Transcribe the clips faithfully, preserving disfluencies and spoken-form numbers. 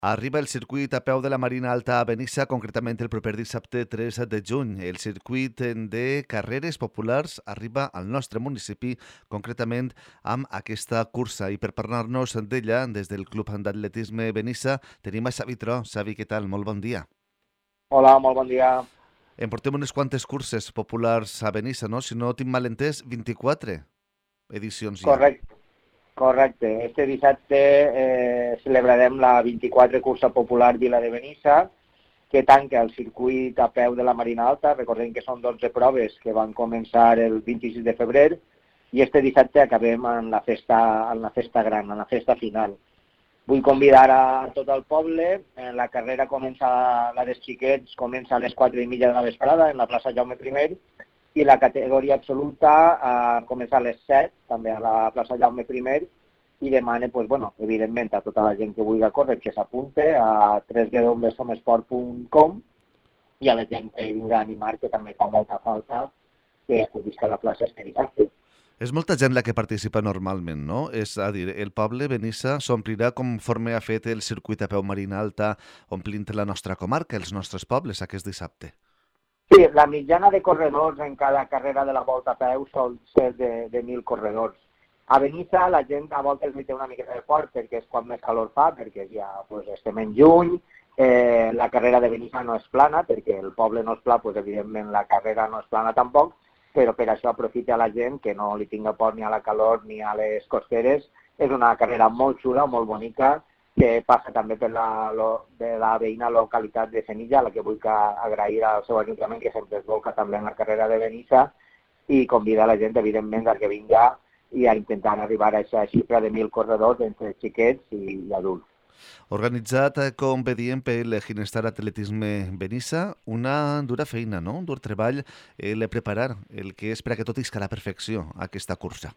Arriba el circuit a peu de la Marina Alta a Benissa, concretament el proper dissabte tres de juny. El circuit de carreres populars arriba al nostre municipi, concretament amb aquesta cursa. I per parlar-nos d'ella, des del Club d'Atletisme Benissa, tenim a Xavi Tro. Xavi, què tal? Molt bon dia. Hola, molt bon dia. Em portem unes quantes curses populars a Benissa, no? Si no tinc mal entès, vint-i-quatre edicions ja. Correcte, correcte. Este dissabte eh, celebrarem la vint-i-quatre cursa popular Vila de Benissa, que tanca el circuit a peu de la Marina Alta. Recordem que són dotze proves que van començar el vint-i-sis de febrer i este dissabte acabem en la festa, en la festa gran, en la festa final. Vull convidar a tot el poble. La carrera comença, la dels xiquets, comença a les quatre i mitja de la vesprada en la plaça Jaume primer i la categoria absoluta eh, comença a les set, també a la plaça Jaume primer, i demana, pues, bueno, evidentment, a tota la gent que vulgui córrer que s'apunte a w w w punt somesport punt com i a la gent que vingui a animar, que també fa molta falta que acudisca a la plaça este dissabte. És molta gent la que participa normalment, no? És a dir, el poble Benissa s'omplirà conforme ha fet el circuit a peu Marina Alta, omplint la nostra comarca, els nostres pobles, aquest dissabte. Sí, la mitjana de corredors en cada carrera de la volta a peu sol ser de, de mil corredors. A Benissa la gent a voltes li té una miqueta de fort perquè és quan més calor fa, perquè ja pues, estem en juny, eh, la carrera de Benissa no és plana, perquè el poble no és pla, pues, evidentment la carrera no és plana tampoc, però per això aprofita la gent que no li tinga por ni a la calor ni a les costeres. És una carrera molt xula, molt bonica, que passa també per la, lo, de la veïna localitat de Senija, a la que vull que agrair al seu ajuntament, que sempre es volca també en la carrera de Benissa, i convidar la gent, evidentment, a que vinga i a intentar arribar a aquesta xifra de mil corredors entre xiquets i, i adults. Organitzat, com bé diem, pel Ginestar Atletisme Benissa, una dura feina, no? Un dur treball el preparar el que és per a que tot isca a la perfecció, aquesta cursa.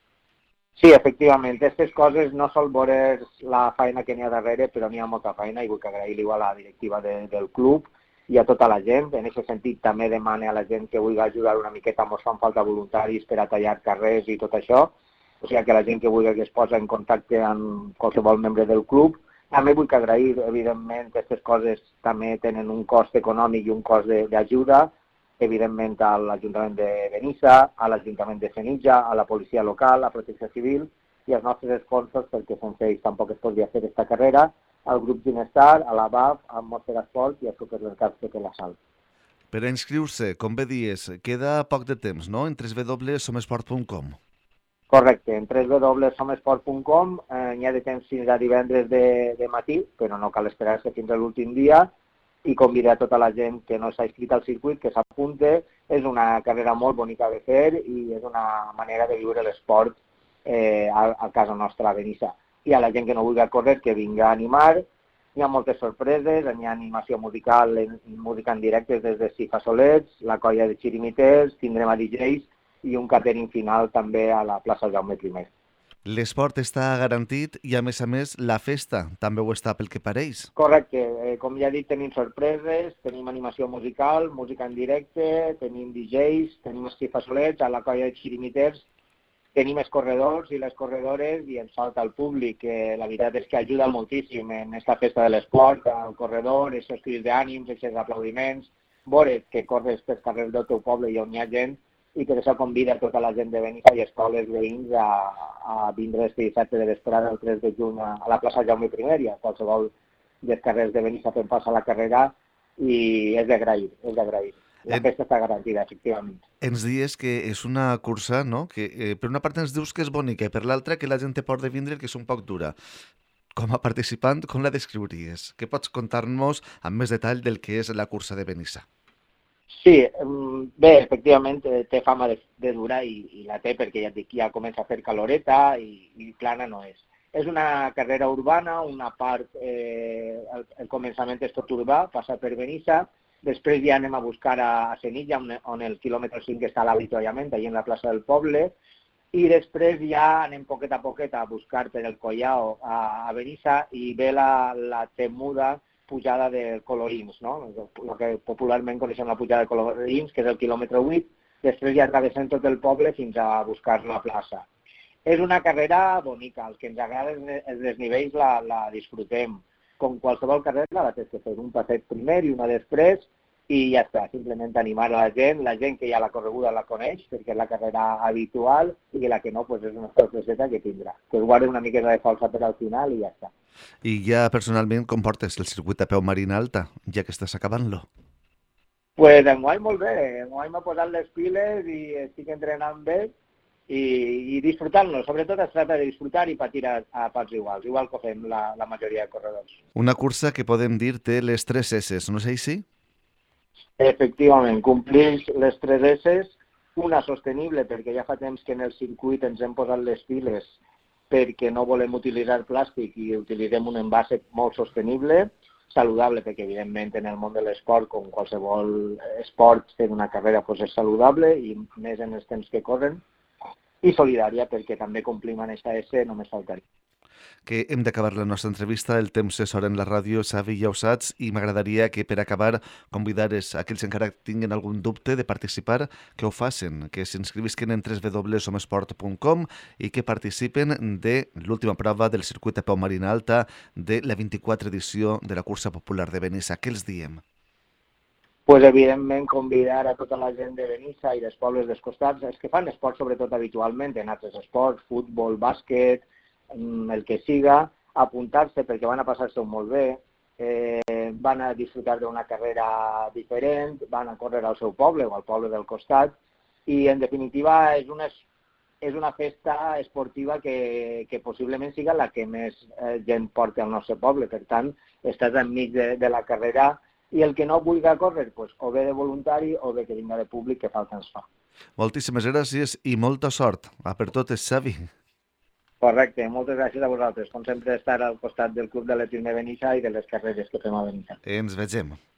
Sí, efectivament, aquestes coses no sol veure la feina que n'hi ha darrere, però n'hi ha molta feina i vull que agrair-li a la directiva de, del club i a tota la gent. En aquest sentit també demane a la gent que vulgui ajudar una miqueta, ens fan falta voluntaris per a tallar carrers i tot això, o sigui que la gent que vulgui que es posa en contacte amb qualsevol membre del club. També vull que agrair, evidentment, que aquestes coses també tenen un cost econòmic i un cost d'ajuda, evidentment a l'Ajuntament de Benissa, a l'Ajuntament de Senija, a la policia local, a Protecció Civil i als nostres sponsors, perquè sense ells tampoc es podria fer aquesta carrera, al grup Ginestar, a la B A F, a Monster Esport i a Supermercats de la Sal. Per a inscriure-se, com bé dies, queda poc de temps, no? En w w w punt somesport punt com. Correcte, en w w w punt somesport punt com eh, n'hi ha de temps fins a divendres de, de matí, però no cal esperar-se fins a l'últim dia, i convidar a tota la gent que no s'ha inscrit al circuit que s'apunte. És una carrera molt bonica de fer i és una manera de viure l'esport eh, a, a casa nostra a Benissa. I a la gent que no vulgui córrer que vinga a animar. Hi ha moltes sorpreses, hi ha animació musical, en, música en directe des de Cifa Solets, la colla de xirimiters, tindrem a D Js i un catering final també a la plaça Jaume primer. L'esport està garantit i, a més a més, la festa també ho està pel que pareix. Correcte. Eh, com ja he dit, tenim sorpreses, tenim animació musical, música en directe, tenim D Js, tenim estifasolets, a la colla de xirimiters, tenim els corredors i les corredores i ens falta el públic, que la veritat és que ajuda moltíssim en aquesta festa de l'esport, al corredor, aquests crits d'ànims, aquests aplaudiments, veure que corres per carrers del teu poble i on hi ha gent, i per això convida tota la gent de Benissa i escoles veïns a, a vindre este dissabte de vesprada el tres de juny a, a la plaça Jaume primer i a qualsevol dels carrers de Benissa fent pas a la carrera, i és d'agrair, és d'agrair. La En... festa està garantida, efectivament. Ens dius que és una cursa, no? Que eh, per una part ens dius que és bonica i per l'altra que la gent té por de vindre, que és un poc dura. Com a participant, com la descriuries? Què pots contar-nos amb més detall del que és la cursa de Benissa? Sí, bé, efectivament té fama de, de dura i, i la té perquè ja, dic, ja comença a fer caloreta i, i plana no és. És una carrera urbana, una part, eh, el, el començament és tot urbà, passa per Benissa, després ja anem a buscar a, a Senija, on, on el quilòmetre cinc està l'avituallament, allà en la plaça del poble, i després ja anem poquet a poquet a buscar per el Collao a, a Benissa i ve la, la temuda pujada de Colorins, no? El que popularment coneixem la pujada de Colorins, que és el quilòmetre vuit, després ja travessem tot el poble fins a buscar la plaça. És una carrera bonica, els que ens agrada els desnivells la, la disfrutem. com qualsevol carrera, la tens que fer un passeig primer i una després, i ja està, simplement animar a la gent, la gent que ja la correguda la coneix, perquè és la carrera habitual, i la que no, pues és una sorpreseta que tindrà. Que es guarda una miqueta de falsa per al final i ja està. I ja personalment, com portes el circuit a peu Marina Alta, ja que estàs acabant-lo? Pues enguany molt bé, enguany m'ha posat les piles i estic entrenant bé i, i disfrutant-lo. Sobretot es tracta de disfrutar i patir a, a parts iguals, igual que fem la, la majoria de corredors. Una cursa que podem dir té les tres esses, no és així? Efectivament, complix les tres esses, una sostenible, perquè ja fa temps que en el circuit ens hem posat les piles perquè no volem utilitzar plàstic i utilitzem un envase molt sostenible, saludable, perquè evidentment en el món de l'esport, com qualsevol esport, fer una carrera pues, és saludable, i més en els temps que corren, i solidària, perquè també complim en aquesta S, només faltaria. Que hem d'acabar la nostra entrevista, el temps és hora en la ràdio, Xavi, ja ho saps, i m'agradaria que per acabar convidares a aquells que encara tinguin algun dubte de participar, que ho facin, que s'inscrivisquen en w w w punt somesport punt com i que participen de l'última prova del circuit a peu Marina Alta de la vint-i-quatre edició de la cursa popular de Benissa. Què els diem? Pues, evidentment, convidar a tota la gent de Benissa i dels pobles dels costats, els que fan esport sobretot habitualment, en altres esports, futbol, bàsquet, el que siga, apuntar-se perquè van a passar-se molt bé, eh, van a disfrutar d'una carrera diferent, van a córrer al seu poble o al poble del costat, i en definitiva és una, és una festa esportiva que, que possiblement siga la que més eh, gent porta al nostre poble. Per tant, estàs enmig de, de la carrera, i el que no vulgui córrer, pues, o bé de voluntari o bé que vinga de públic, que falta ens fa. Moltíssimes gràcies i molta sort. A per totes, Xavi. Correcte, moltes gràcies a vosaltres. Com sempre, estar al costat del Club de l'Atletisme Benissa i de les carreres que fem a Benissa. Ens vegem.